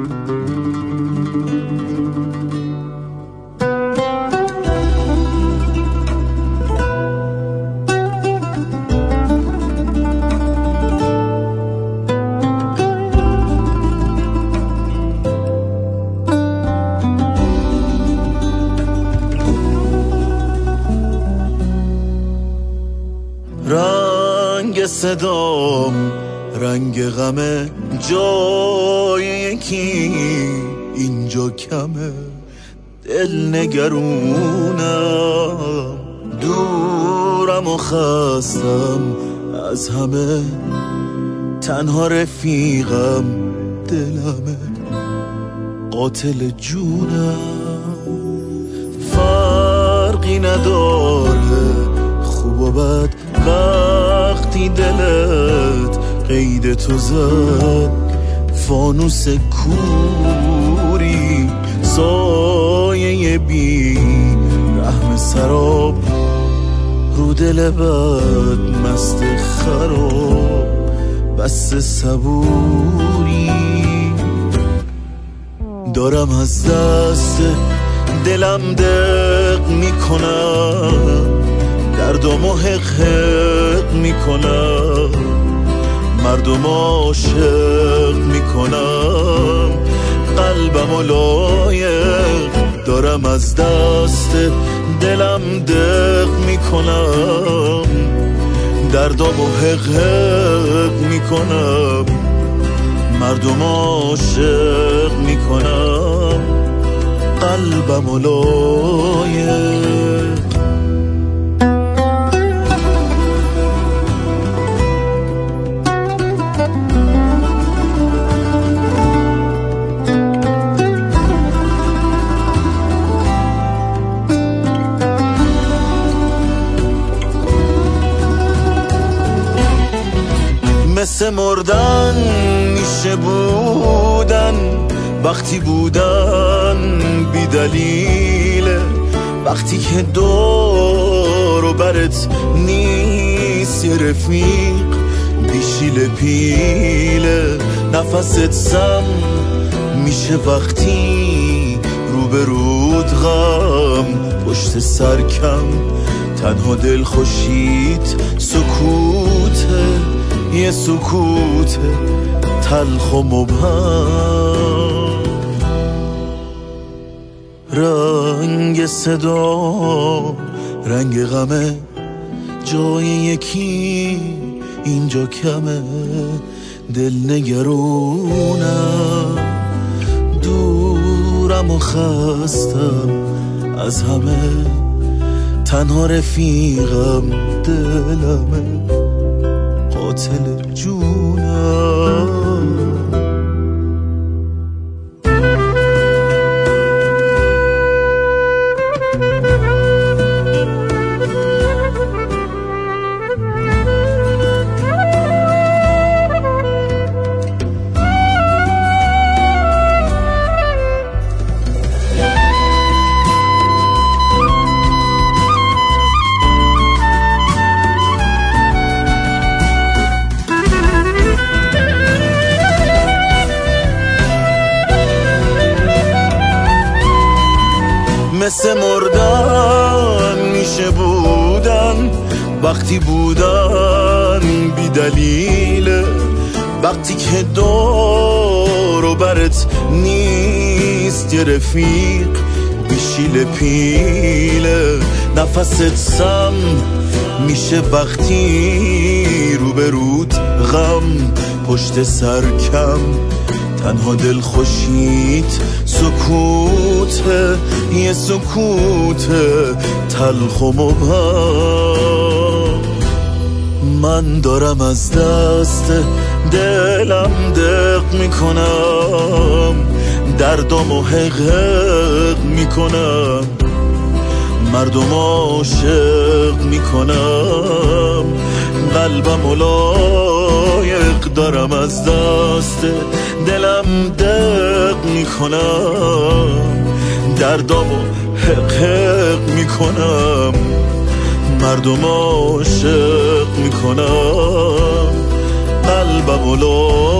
رنگ صدام رنگ غمه، جای یکی اینجا کمه، دل نگرونم، دورم و خستم از همه، تنها رفیقم دلمه، قاتل جونم. فرقی نداره خوب و بد، وقتی دلت قید تو زد، فانوس کوری سایه بی رحم سراب، رو دل بد مست خراب، بس صبوری دارم از دست دلم دق میکنم، دردامو حق میکنم، مردم عاشق میکنم، قلبمو لایق دارم از دست دلم دق میکنم، دردامو حق میکنم، مردم عاشق میکنم، قلبمو لایق. مثل مردن میشه بودن، وقتی بودن بی دلیله، وقتی که دور و برت نیست یه رفیق، بیشیل پیله، نفست سم میشه وقتی روبرود غم، پشت سرکم تنها دل خوشید سکوته، یه سکوت تلخ و مبهم. رنگ صدا رنگ غمه، جای یکی اینجا کمه، دل نگرونم، دورم و خستم از همه، تنها رفیقم دلمه، قاتل جونم. مثل مردن میشه بودن، وقتی بودن بی دلیله، وقتی که دور و برت نیست یه رفیق، بیشیل پیله، نفست سم میشه وقتی روبرود غم، پشت سرکم تنها دل خوشید سکوته، یه سکوت تلخ و مبهم. من دارم از دست دلم دق میکنم، دردامو حق میکنم، مردم عاشق میکنم، قلبم لایق دارم از دست دلم دق میکنم، دردامو حق میکنم، مردم عاشق میکنم، قلبم لایق